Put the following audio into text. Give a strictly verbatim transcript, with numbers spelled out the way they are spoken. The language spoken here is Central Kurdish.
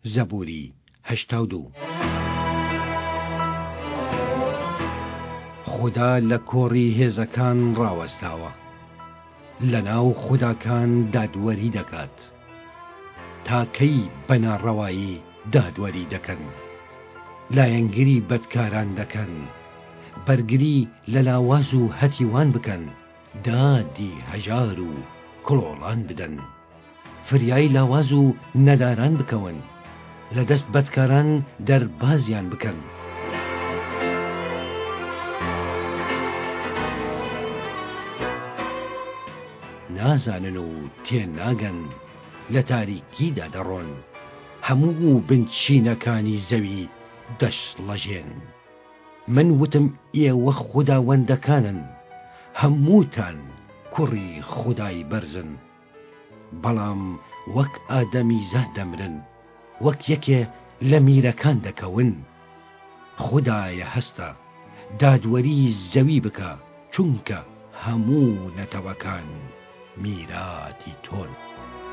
زەبووری هەشتا و دوو. خوددا لە کۆڕی هێزەکان ڕاوەستاوە، لە ناو خوداکان دادوەری دەکات، تاکەی بەناڕەوایی دادوەری دەکەن، لایەنگری بەدکاران دەکەن، بەرگری لە لاواز و هەتیوان بکەن، دادی هەژار و کڵۆڵان بدەن، فریای لاواز و نەداران بکەون، لە دەست بەدکاران دەربازیان بکەن. نازانن و تێناگەن، لە تاریکیدا دەڕۆن، هەموو بنچینەکانی زەوی دەشڵەژێن. من وتم ئێوە خوداوەندەکانن، هەمووتان کوڕی خودای بەرزن، بەڵام وەک ئادەمی زاد دەمرن، وەک یەکێ لە میرەکان دەکەون. خودایە هەستە دادوەری زەوی بکە، چونکە هەموو نەتەوەکان میراتی تۆن.